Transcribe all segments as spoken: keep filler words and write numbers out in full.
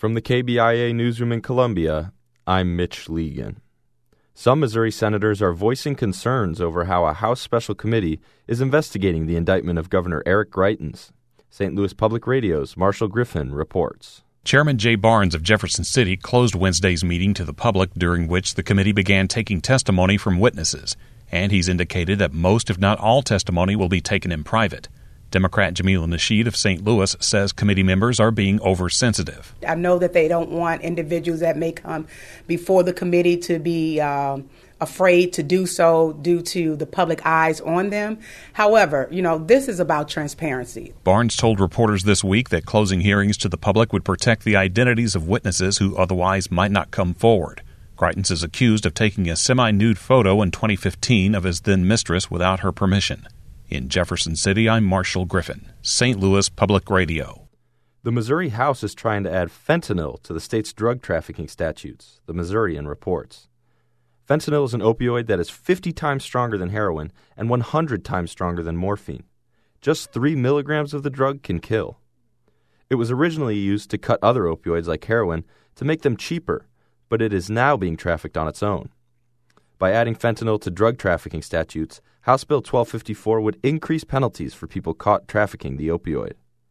From the K B I A newsroom in Columbia, I'm Mitch Legan. Some Missouri senators are voicing concerns over how a House Special Committee is investigating the indictment of Governor Eric Greitens. Saint Louis Public Radio's Marshall Griffin reports. Chairman Jay Barnes of Jefferson City closed Wednesday's meeting to the public, during which the committee began taking testimony from witnesses, and he's indicated that most, if not all, testimony will be taken in private. Democrat Jamila Nasheed of Saint Louis says committee members are being oversensitive. I know that they don't want individuals that may come before the committee to be um, afraid to do so due to the public eyes on them. However, you know, this is about transparency. Barnes told reporters this week that closing hearings to the public would protect the identities of witnesses who otherwise might not come forward. Greitens is accused of taking a semi-nude photo in twenty fifteen of his then mistress without her permission. In Jefferson City, I'm Marshall Griffin, Saint Louis Public Radio. The Missouri House is trying to add fentanyl to the state's drug trafficking statutes, the Missourian reports. Fentanyl is an opioid that is fifty times stronger than heroin and one hundred times stronger than morphine. Just three milligrams of the drug can kill. It was originally used to cut other opioids like heroin to make them cheaper, but it is now being trafficked on its own. By adding fentanyl to drug trafficking statutes, House Bill twelve fifty-four would increase penalties for people caught trafficking the opioid.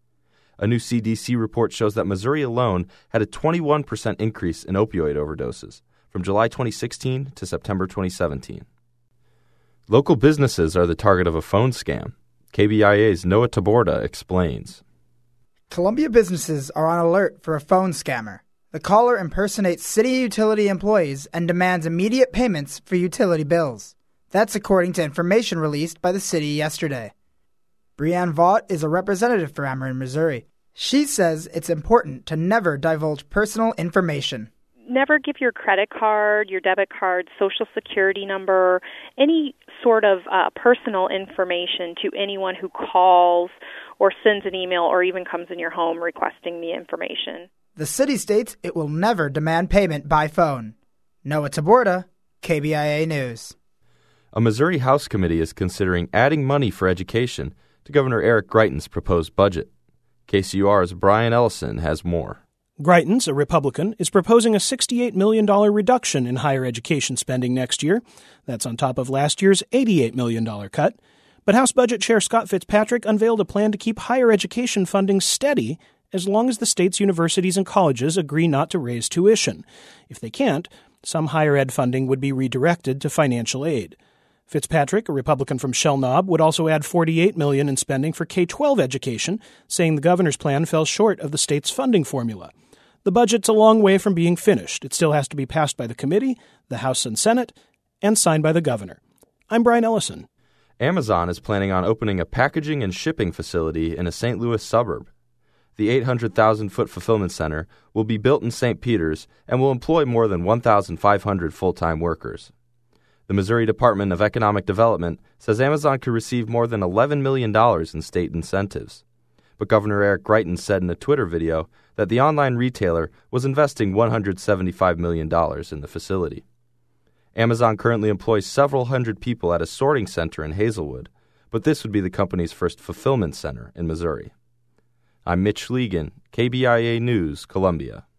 A new C D C report shows that Missouri alone had a twenty-one percent increase in opioid overdoses from July twenty sixteen to September twenty seventeen. Local businesses are the target of a phone scam. K B I A's Noah Taborda explains. Columbia businesses are on alert for a phone scammer. The caller impersonates city utility employees and demands immediate payments for utility bills. That's according to information released by the city yesterday. Brianne Vaught is a representative for Ameren, Missouri. She says it's important to never divulge personal information. Never give your credit card, your debit card, social security number, any sort of uh, personal information to anyone who calls or sends an email or even comes in your home requesting the information. The city states it will never demand payment by phone. Noah Taborda, K B I A News. A Missouri House committee is considering adding money for education to Governor Eric Greitens' proposed budget. K C U R's Brian Ellison has more. Greitens, a Republican, is proposing a sixty-eight million dollars reduction in higher education spending next year. That's on top of last year's eighty-eight million dollars cut. But House Budget Chair Scott Fitzpatrick unveiled a plan to keep higher education funding steady as long as the state's universities and colleges agree not to raise tuition. If they can't, some higher ed funding would be redirected to financial aid. Fitzpatrick, a Republican from Shell Knob, would also add forty-eight million dollars in spending for K twelve education, saying the governor's plan fell short of the state's funding formula. The budget's a long way from being finished. It still has to be passed by the committee, the House and Senate, and signed by the governor. I'm Brian Ellison. Amazon is planning on opening a packaging and shipping facility in a Saint Louis suburb. The eight hundred thousand foot fulfillment center will be built in Saint Peters and will employ more than one thousand five hundred full-time workers. The Missouri Department of Economic Development says Amazon could receive more than eleven million dollars in state incentives. But Governor Eric Greitens said in a Twitter video that the online retailer was investing one hundred seventy-five million dollars in the facility. Amazon currently employs several hundred people at a sorting center in Hazelwood, but this would be the company's first fulfillment center in Missouri. I'm Mitch Legan, K B I A News, Columbia.